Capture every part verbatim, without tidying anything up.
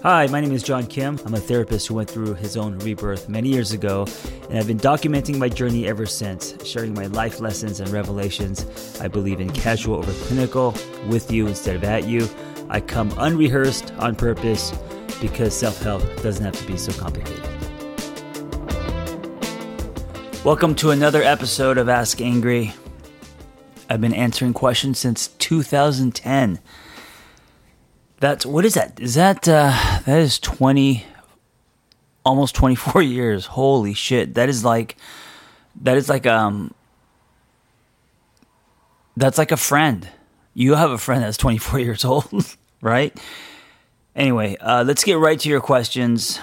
Hi, my name is John Kim. I'm a therapist who went through his own rebirth many years ago, and I've been documenting my journey ever since, sharing my life lessons and revelations. I believe in casual over clinical, with you instead of at you. I come unrehearsed on purpose because self-help doesn't have to be so complicated. Welcome to another episode of Ask Angry. I've been answering questions since two thousand ten. That's, what is that? Is that, uh, that is twenty, almost twenty-four years. Holy shit. That is like, that is like, um, that's like a friend. You have a friend that's twenty-four years old, right? Anyway, uh, let's get right to your questions.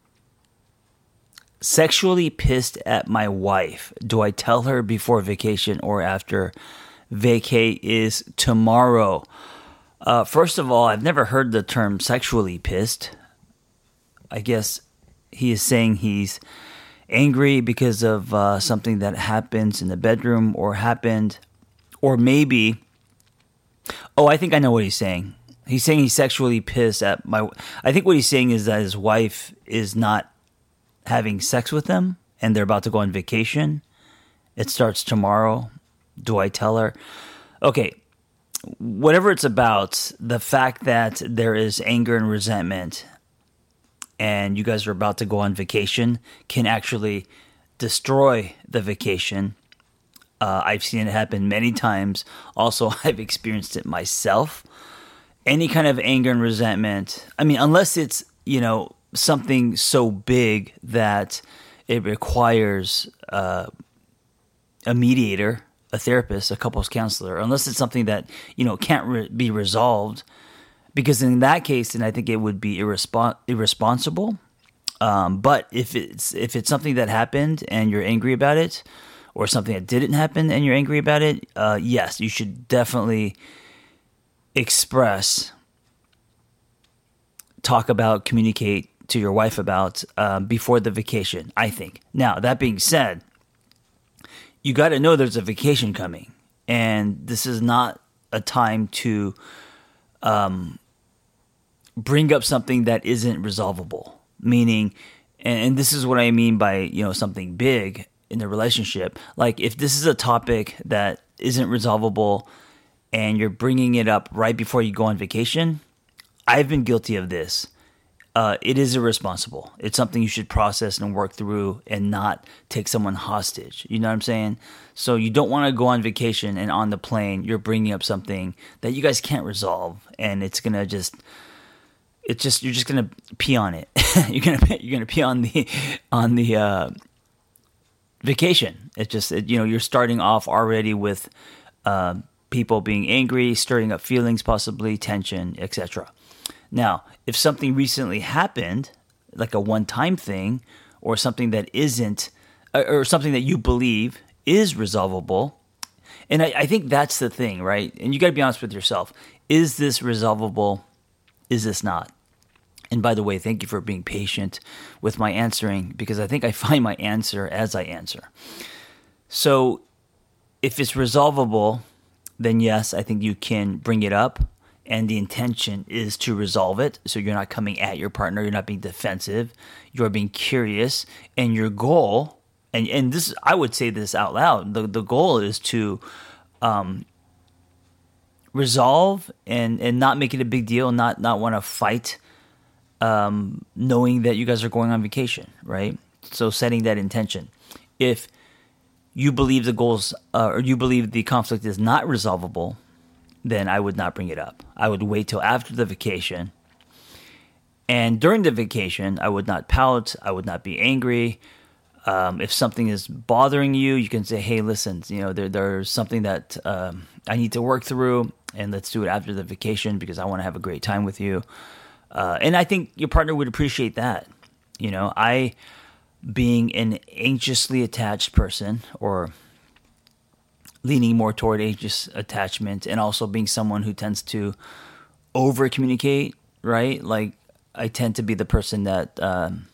Sexually pissed at my wife. Do I tell her before vacation or after? Vacay is tomorrow. Uh, first of all, I've never heard the term sexually pissed. I guess he is saying he's angry because of uh, something that happens in the bedroom or happened. Or maybe, oh, I think I know what he's saying. He's saying he's sexually pissed at my, I think what he's saying is that his wife is not having sex with him and they're about to go on vacation. It starts tomorrow. Do I tell her? Okay. Whatever it's about, the fact that there is anger and resentment and you guys are about to go on vacation can actually destroy the vacation. Uh, I've seen it happen many times. Also, I've experienced it myself. Any kind of anger and resentment, I mean, unless it's, you know, something so big that it requires uh, a mediator, a therapist, a couples counselor, unless it's something that, you know, can't re- be resolved, because in that case, then I think it would be irrespon- irresponsible. Um, but if it's if it's something that happened and you're angry about it, or something that didn't happen and you're angry about it, uh, yes, you should definitely express, talk about, communicate to your wife about uh, before the vacation, I think. Now, that being said, you got to know there's a vacation coming, and this is not a time to um, bring up something that isn't resolvable. Meaning, and, and this is what I mean by, you know, something big in the relationship. Like, if this is a topic that isn't resolvable and you're bringing it up right before you go on vacation, I've been guilty of this. Uh, it is irresponsible. It's something you should process and work through and not take someone hostage. You know what I'm saying? So you don't want to go on vacation and on the plane you're bringing up something that you guys can't resolve, and it's gonna just, it's just you're just gonna pee on it. you're gonna you're gonna pee on the on the uh, vacation. It's just it, you know you're starting off already with uh, people being angry, stirring up feelings, possibly tension, et cetera. Now, if something recently happened, like a one-time thing, or something that isn't, or something that you believe is resolvable, and I, I think that's the thing, right? And you got to be honest with yourself. Is this resolvable? Is this not? And by the way, thank you for being patient with my answering, because I think I find my answer as I answer. So, if it's resolvable, then yes, I think you can bring it up. And the intention is to resolve it. So you're not coming at your partner. You're not being defensive. You're being curious. And your goal, and, and this, I would say this out loud, the, the goal is to um, resolve and, and not make it a big deal, not, not want to fight, um, knowing that you guys are going on vacation, right? So setting that intention. If you believe the goals, uh, or you believe the conflict is not resolvable, then I would not bring it up. I would wait till after the vacation. And during the vacation, I would not pout. I would not be angry. Um, if something is bothering you, you can say, hey, listen, you know, there, there's something that um, I need to work through, and let's do it after the vacation because I want to have a great time with you. Uh, and I think your partner would appreciate that. You know, I, being an anxiously attached person, or leaning more toward anxious attachment, and also being someone who tends to over communicate, right? Like, I tend to be the person that um,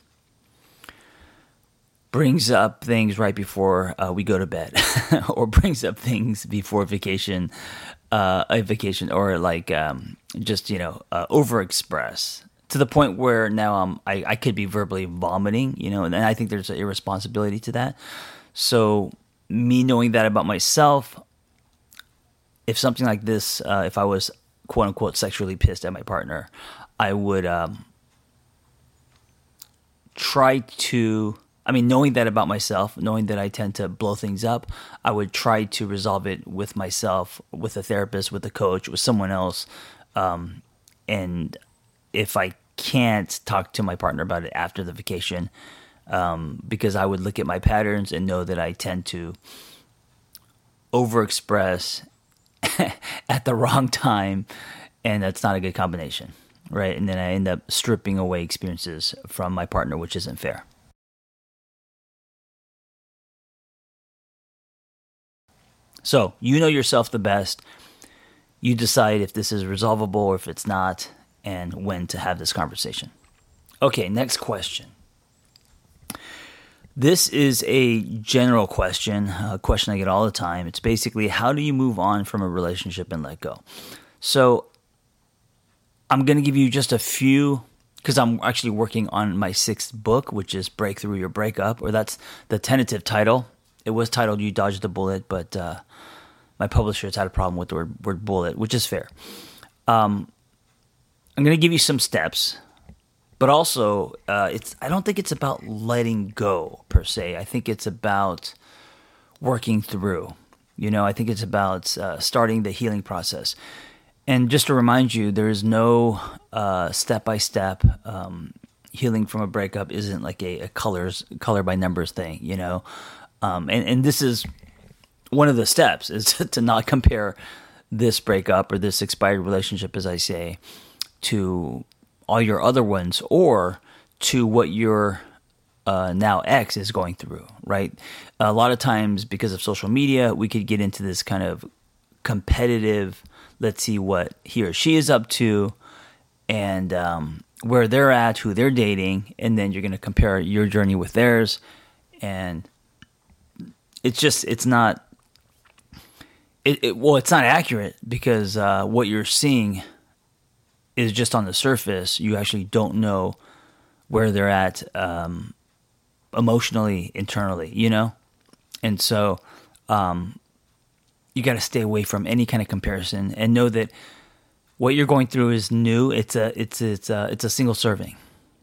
brings up things right before uh, we go to bed, or brings up things before vacation, uh, a vacation, or like um, just, you know, uh, overexpress to the point where now um, I, I could be verbally vomiting, you know, and I think there's an irresponsibility to that. So me knowing that about myself, if something like this, uh, if I was quote unquote sexually pissed at my partner, I would um, try to, I mean, knowing that about myself, knowing that I tend to blow things up, I would try to resolve it with myself, with a therapist, with a coach, with someone else. Um, and if I can't talk to my partner about it after the vacation, um, because I would look at my patterns and know that I tend to overexpress at the wrong time, and that's not a good combination, right? And then I end up stripping away experiences from my partner, which isn't fair. So you know yourself the best. You decide if this is resolvable or if it's not, and when to have this conversation. Okay, next question. This is a general question, a question I get all the time. It's basically, how do you move on from a relationship and let go? So I'm going to give you just a few, because I'm actually working on my sixth book, which is Break Through Your Breakup, or that's the tentative title. It was titled You Dodged a Bullet, but uh, my publishers had a problem with the word, word bullet, which is fair. Um, I'm going to give you some steps, but also uh, it's. I don't think it's about letting go per se. I think it's about working through. You know, I think it's about uh, starting the healing process. And just to remind you, there is no uh, step-by-step um, healing from a breakup. Isn't like a, a colors color by numbers thing. You know, um, and and this is one of the steps is to not compare this breakup or this expired relationship, as I say, to all your other ones or to what your uh, now ex is going through, right? A lot of times because of social media, we could get into this kind of competitive, let's see what he or she is up to and um, where they're at, who they're dating, and then you're going to compare your journey with theirs. And it's just, it's not, it, it well, it's not accurate because uh, what you're seeing is just on the surface. You actually don't know where they're at um, emotionally, internally, you know? And so um, you got to stay away from any kind of comparison and know that what you're going through is new. It's a, it's, it's a, it's a single serving.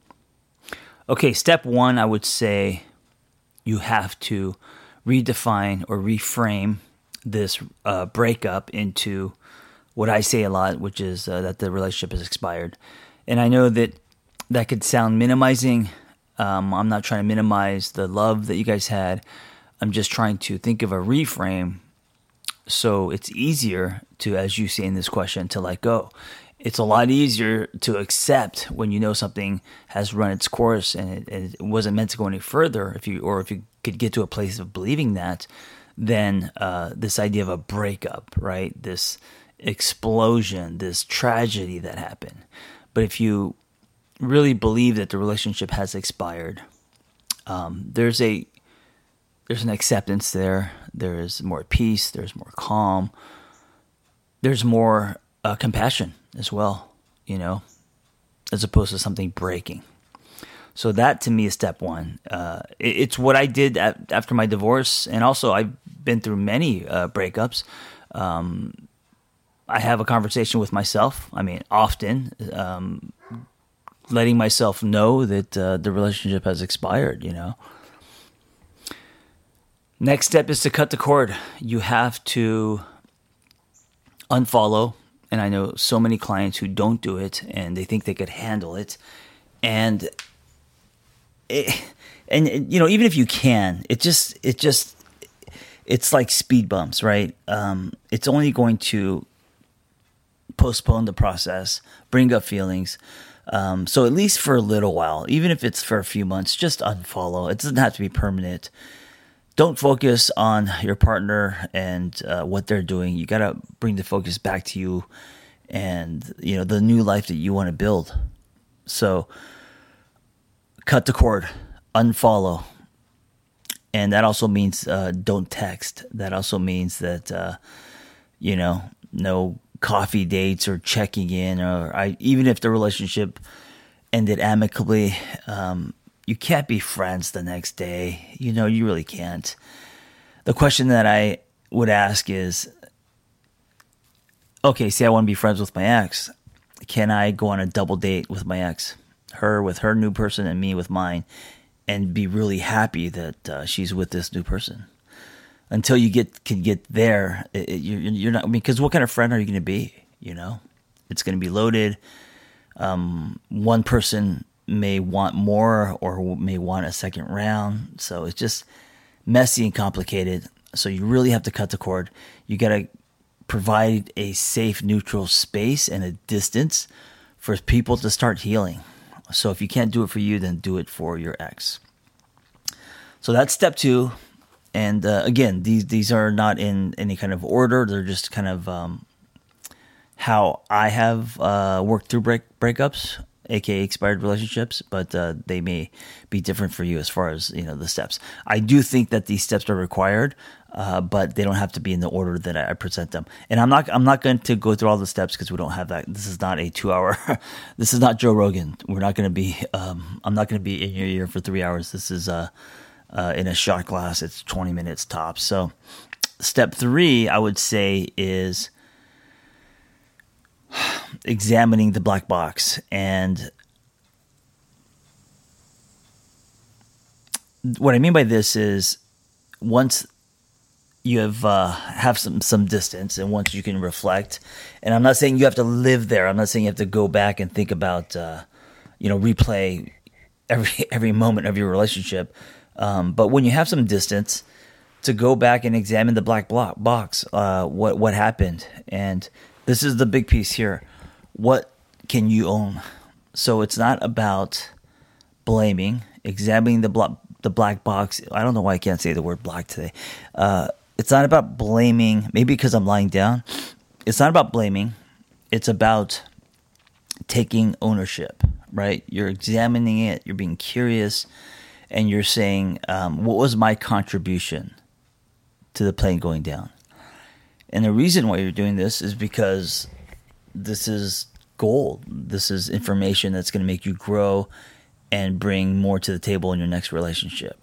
Okay, step one, I would say you have to redefine or reframe this uh, breakup into what I say a lot, which is uh, that the relationship has expired. And I know that that could sound minimizing. Um, I'm not trying to minimize the love that you guys had. I'm just trying to think of a reframe so it's easier to, as you say in this question, to let go. It's a lot easier to accept when you know something has run its course and it, and it wasn't meant to go any further, if you or if you could get to a place of believing that, than uh, this idea of a breakup, right? This explosion, this tragedy that happened. But if you really believe that the relationship has expired, um, there's a there's an acceptance there. There is more peace. There's more calm. There's more uh, compassion as well, you know, as opposed to something breaking. So that to me is step one. Uh, it, it's what I did at, after my divorce, and also I've been through many uh, breakups. Um, I have a conversation with myself. I mean, often, um, letting myself know that uh, the relationship has expired, you know. Next step is to cut the cord. You have to unfollow. And I know so many clients who don't do it and they think they could handle it. And, it, and you know, even if you can, it just, it just, it's like speed bumps, right? Um, it's only going to postpone the process, bring up feelings. Um, so at least for a little while, even if it's for a few months, just unfollow. It doesn't have to be permanent. Don't focus on your partner and uh, what they're doing. You got to bring the focus back to you and, you know, the new life that you want to build. So cut the cord, unfollow. And that also means uh, don't text. That also means that, uh, you know, no coffee dates or checking in, or I, even if the relationship ended amicably. Um, you can't be friends the next day. You know, you really can't. The question that I would ask is, okay, say I want to be friends with my ex. Can I go on a double date with my ex? Her with her new person and me with mine, and be really happy that uh, she's with this new person. Until you get can get there, it, it, you're, you're not. Because what kind of friend are you going to be? You know, it's going to be loaded. Um, one person may want more or may want a second round, so it's just messy and complicated. So you really have to cut the cord. You got to provide a safe, neutral space and a distance for people to start healing. So if you can't do it for you, then do it for your ex. So that's step two. And uh, again, these these are not in any kind of order. They're just kind of um, how I have uh, worked through break breakups, aka expired relationships. But uh, they may be different for you as far as you know the steps. I do think that these steps are required, uh, but they don't have to be in the order that I present them. And I'm not I'm not going to go through all the steps because we don't have that. This is not a two hour. This is not Joe Rogan. We're not going to be. Um, I'm not going to be in your ear for three hours. This is uh, uh, in a shot glass. It's twenty minutes tops. So, step three, I would say, is examining the black box. And what I mean by this is once you have uh, have some, some distance and once you can reflect, and I'm not saying you have to live there. I'm not saying you have to go back and think about, uh, you know, replay every every moment of your relationship. Um, but when you have some distance, to go back and examine the black block box, uh, what what happened, and this is the big piece here. What can you own? So it's not about blaming, examining the block, the black box. I don't know why I can't say the word black today. Uh, it's not about blaming, maybe because I'm lying down. It's not about blaming. It's about taking ownership, right? You're examining it. You're being curious. And you're saying, um, what was my contribution to the plane going down? And the reason why you're doing this is because this is gold. This is information that's going to make you grow and bring more to the table in your next relationship.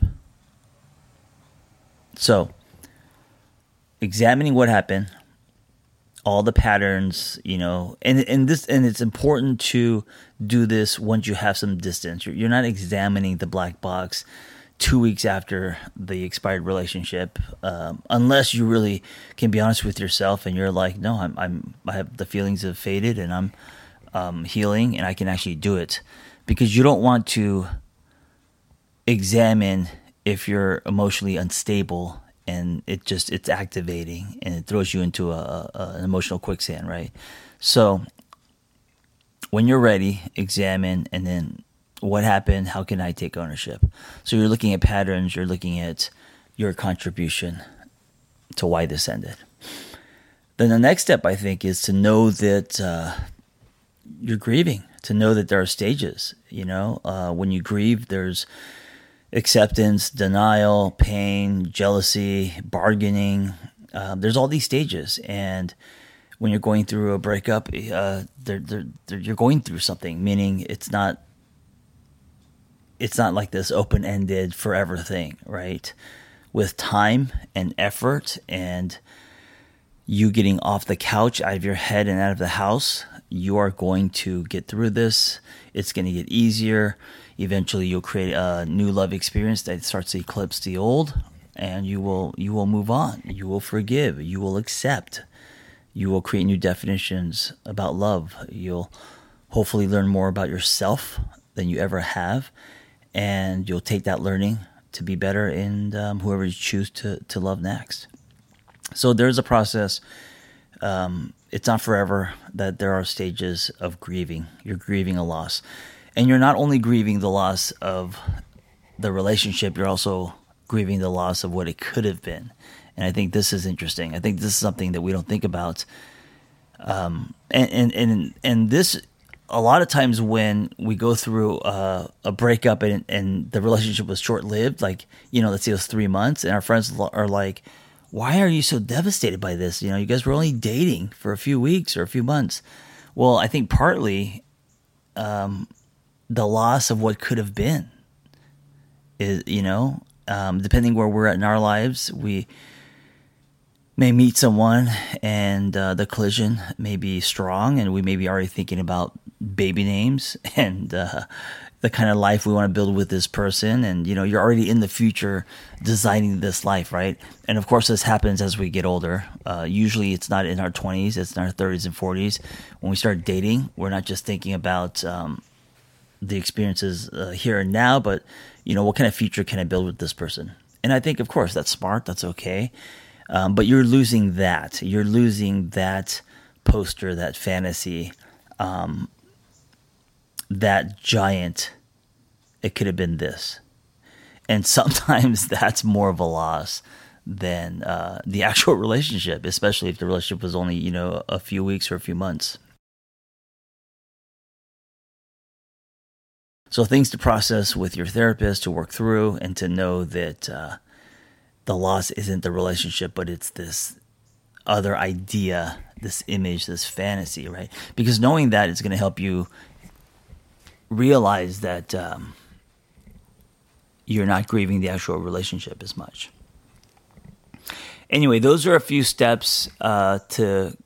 So, examining what happened, all the patterns, you know, and and this and it's important to do this once you have some distance. You're, you're not examining the black box two weeks after the expired relationship, um, unless you really can be honest with yourself and you're like, no, I'm I'm I have the feelings have faded and I'm um, healing and I can actually do it, because you don't want to examine if you're emotionally unstable and it just it's activating and it throws you into a, a an emotional quicksand, right? So when you're ready, examine, and then what happened? How can I take ownership? So you're looking at patterns. You're looking at your contribution to why this ended. Then the next step, I think, is to know that uh, you're grieving. To know that there are stages. You know, uh, when you grieve, there's acceptance, denial, pain, jealousy, bargaining. Uh, there's all these stages, and when you're going through a breakup, uh, they're, they're, they're, you're going through something. Meaning, it's not. It's not like this open-ended forever thing, right? With time and effort and you getting off the couch, out of your head and out of the house, you are going to get through this. It's going to get easier. Eventually, you'll create a new love experience that starts to eclipse the old, and you will you will move on. You will forgive. You will accept. You will create new definitions about love. You'll hopefully learn more about yourself than you ever have. And you'll take that learning to be better in um, whoever you choose to, to love next. So there's a process. Um, it's not forever. That there are stages of grieving. You're grieving a loss. And you're not only grieving the loss of the relationship, you're also grieving the loss of what it could have been. And I think this is interesting. I think this is something that we don't think about. Um, and, and, and, and this... A lot of times when we go through uh, a breakup and, and the relationship was short-lived, like, you know, let's say it was three months, and our friends are like, why are you so devastated by this? You know, you guys were only dating for a few weeks or a few months. Well, I think partly um, the loss of what could have been. Is, you know, um, depending where we're at in our lives, we may meet someone and uh, the collision may be strong, and we may be already thinking about baby names and uh, the kind of life we want to build with this person. And, you know, you're already in the future designing this life, right? And of course, this happens as we get older. Uh, usually it's not in our twenties, it's in our thirties and forties. When we start dating, we're not just thinking about um, the experiences uh, here and now, but, you know, what kind of future can I build with this person? And I think, of course, that's smart, that's okay. Um, but you're losing that. You're losing that poster, that fantasy, um, that giant. It could have been this. And sometimes that's more of a loss than uh, the actual relationship, especially if the relationship was only, you know, a few weeks or a few months. So things to process with your therapist, to work through, and to know that uh, the loss isn't the relationship, but it's this other idea, this image, this fantasy, right? Because knowing that is going to help you realize that um, you're not grieving the actual relationship as much. Anyway, those are a few steps uh, to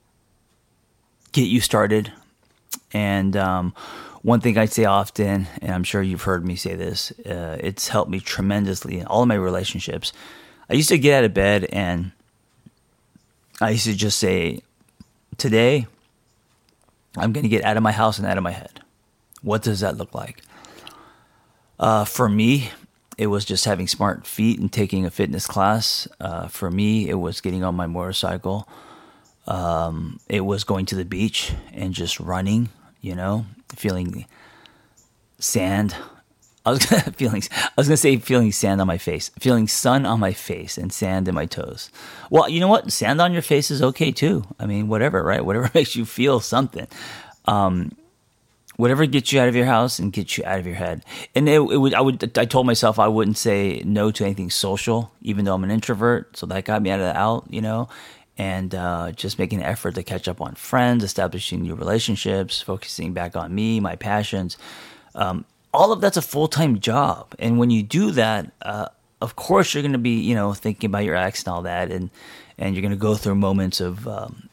get you started. And um, one thing I say often, and I'm sure you've heard me say this, uh, it's helped me tremendously in all of my relationships. I used to get out of bed and I used to just say, today, I'm going to get out of my house and out of my head. What does that look like? Uh, for me, it was just having smart feet and taking a fitness class. Uh, for me, it was getting on my motorcycle. Um, it was going to the beach and just running, you know, feeling sand. I was gonna feeling. I was gonna say feeling sand on my face, feeling sun on my face, and sand in my toes. Well, you know what? Sand on your face is okay too. I mean, whatever, right? Whatever makes you feel something. Um, whatever gets you out of your house and gets you out of your head. And it, it would. I would. I told myself I wouldn't say no to anything social, even though I'm an introvert. So that got me out of the out, you know. And uh, just making an effort to catch up on friends, establishing new relationships, focusing back on me, my passions. Um, all of that's a full-time job. And when you do that, uh, of course, you're going to be, you know, thinking about your ex and all that. And, and you're going to go through moments of um,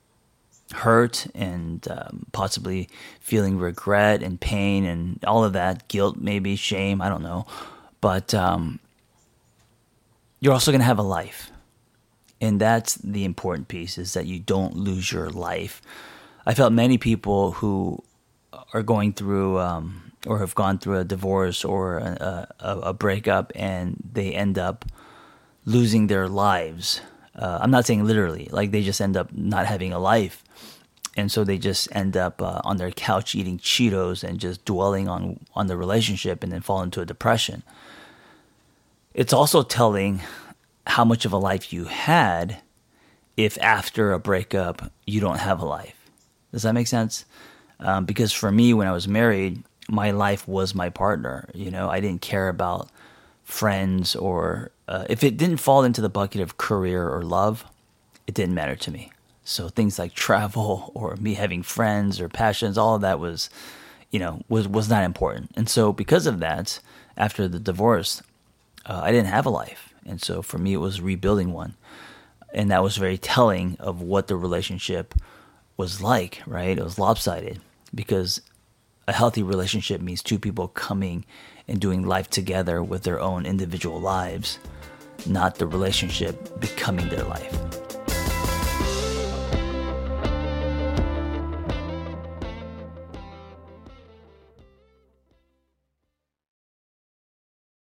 hurt and um, possibly feeling regret and pain and all of that, guilt, maybe shame, I don't know. But um, you're also going to have a life. And that's the important piece, is that you don't lose your life. I felt many people who are going through um, or have gone through a divorce or a, a, a breakup, and they end up losing their lives. Uh, I'm not saying literally, like they just end up not having a life. And so they just end up uh, on their couch eating Cheetos and just dwelling on, on the relationship, and then fall into a depression. It's also telling how much of a life you had if after a breakup you don't have a life. Does that make sense? Um, because for me, when I was married, my life was my partner. You know, I didn't care about friends or uh, if it didn't fall into the bucket of career or love, it didn't matter to me. So things like travel or me having friends or passions, all of that was, you know, was, was not important. And so because of that, after the divorce, uh, I didn't have a life. And so for me, it was rebuilding one. And that was very telling of what the relationship was like, right? It was lopsided, because a healthy relationship means two people coming and doing life together with their own individual lives, not the relationship becoming their life.